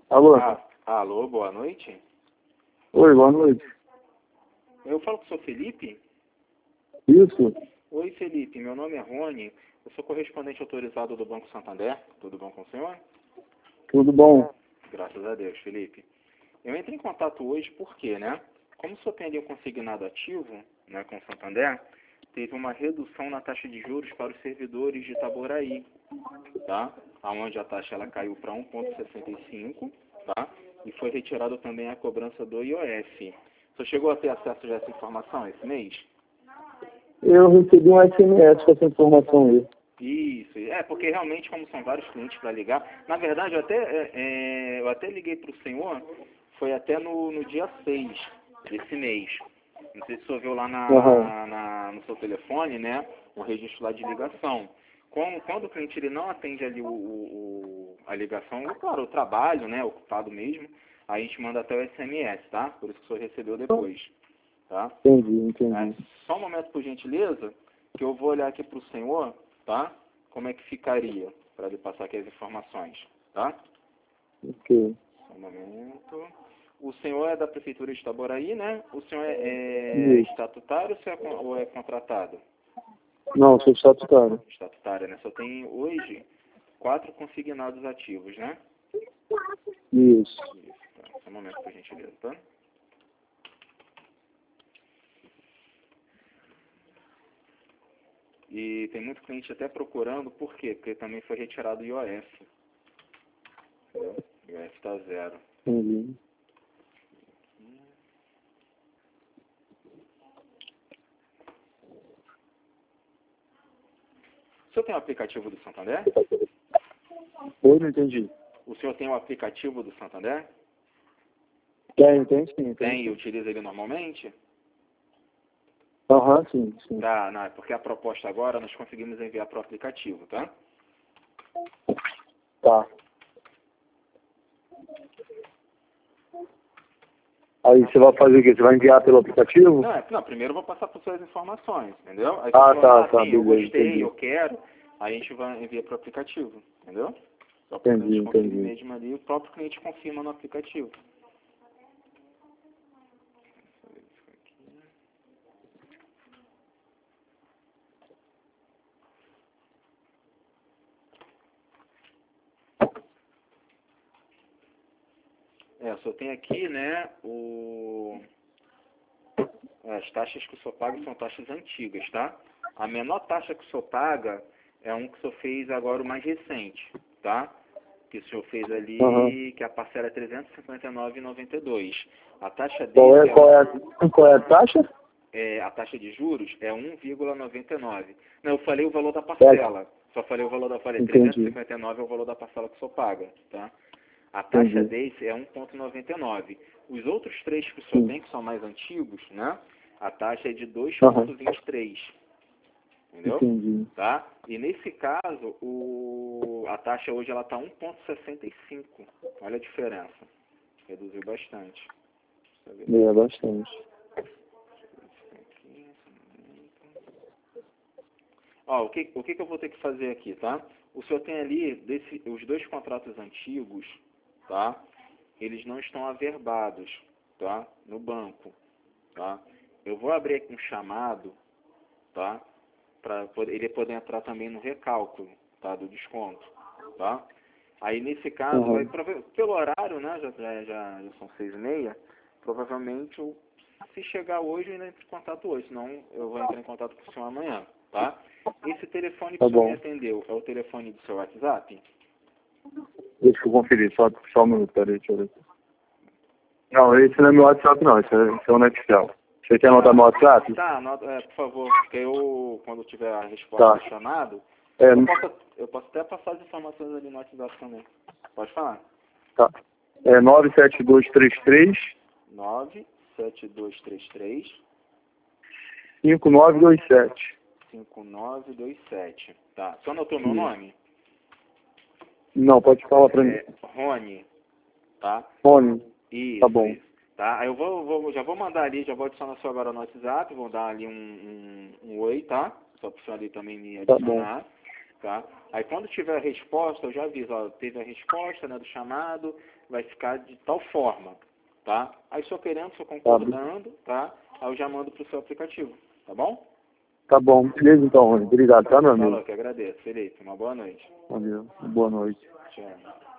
Alô? Alô, boa noite. Oi, boa noite. Eu falo com o senhor Felipe? Isso? Oi, Felipe, meu nome é Rony, eu sou correspondente autorizado do Banco Santander. Tudo bom com o senhor? Tudo bom? Graças a Deus, Felipe. Eu entrei em contato hoje porque, né, como o senhor tem ali um consignado ativo, né, com o Santander, teve uma redução na taxa de juros para os servidores de Itaboraí, tá? Onde a taxa ela caiu para 1,65, tá? E foi retirada também a cobrança do IOF. O senhor chegou a ter acesso a essa informação esse mês? Eu recebi um SMS com essa informação aí. Isso, porque realmente, como são vários clientes para ligar, na verdade, eu até liguei para o senhor, foi até no dia 6 desse mês. Não sei se o senhor viu lá no seu telefone, né, o registro lá de ligação. Quando o cliente ele não atende ali a ligação, claro, o trabalho, né, ocupado mesmo, aí a gente manda até o SMS, tá? Por isso que o senhor recebeu depois, tá? Entendi. Só um momento, por gentileza, que eu vou olhar aqui para o senhor, tá? Como é que ficaria, para ele passar aqui as informações, tá? Ok. Só um momento. O senhor é da Prefeitura de Itaboraí, né? O senhor é Isso. estatutário ou é contratado? Não, sou estatutário. Estatutário, né? Só tem hoje 4 consignados ativos, né? Isso. Isso, tá. Só um momento, por gentileza, tá? E tem muito cliente até procurando, por quê? Porque também foi retirado o IOF. Entendeu? O IOF está 0. Entendi. O senhor tem o aplicativo do Santander? Oi, não entendi. O senhor tem o aplicativo do Santander? Tem sim. Tem e utiliza ele normalmente? Aham, sim. Tá, não, é porque a proposta agora nós conseguimos enviar para o aplicativo, tá? Tá. Aí você vai fazer o quê? Você vai enviar pelo aplicativo? Não, primeiro eu vou passar por suas informações, entendeu? Aí Ah, você fala, tá, sim, eu beleza, gostei, entendi. eu quero, aí a gente vai enviar para o aplicativo, entendeu? Só para a gente conferir Entendi. mesmo ali, o próprio cliente confirma no aplicativo. O senhor tem aqui, né, as taxas que o senhor paga são taxas antigas, tá? A menor taxa que o senhor paga é um que o senhor fez agora o mais recente, tá? Que o senhor fez ali, que a parcela é R$ 359,92. A taxa dele Qual é a taxa? a taxa de juros é 1,99. Não, eu falei o valor da parcela. Só falei o valor da parcela. Entendi. 359 é o valor da parcela que o senhor paga, tá? A taxa Entendi. desse é 1,99. Os outros 3 que o senhor tem, que são mais antigos, né? A taxa é de 2,23. Entendeu? Entendi. Tá? E nesse caso, a taxa hoje ela está 1,65. Olha a diferença. Reduziu bastante. É, bastante. O que eu vou ter que fazer aqui, tá? O senhor tem ali os 2 contratos antigos, tá? Eles não estão averbados, tá? No banco, tá? Eu vou abrir aqui um chamado, tá? Para ele poder entrar também no recálculo, tá? Do desconto, tá? Aí nesse caso, pelo horário, né? Já são 6h30, provavelmente se chegar hoje, eu ainda entro em contato hoje, senão eu vou entrar em contato com o senhor amanhã, tá? Esse telefone que o senhor me atendeu é o telefone do seu WhatsApp? Deixa eu conferir, só um minuto, peraí, deixa eu ver. Não, esse não é meu WhatsApp não, esse é o Nextel. Você quer anotar meu WhatsApp? Tá, anota, por favor, porque eu, quando tiver a resposta do chamado, eu posso até passar as informações ali no WhatsApp também. Pode falar. Tá. É 97233 97233 5927. 5927. Tá. Só anotou meu nome? Não, pode falar pra mim. Rony. Tá? Rony. Isso. Tá bom. Isso. Tá? Aí eu já vou mandar ali, já vou adicionar o senhor agora no WhatsApp, vou dar ali um oi, tá? Só para o senhor ali também me adicionar. tá? Aí quando tiver a resposta, eu já aviso, ó, teve a resposta, né, do chamado, vai ficar de tal forma, tá? Aí só querendo, só concordando, tá? Aí eu já mando pro seu aplicativo, tá bom? Tá bom. Beleza, então, Rony. Obrigado, tá, meu amigo? Falou, que agradeço. Felipe, uma boa noite. Valeu. Boa noite. Tchau.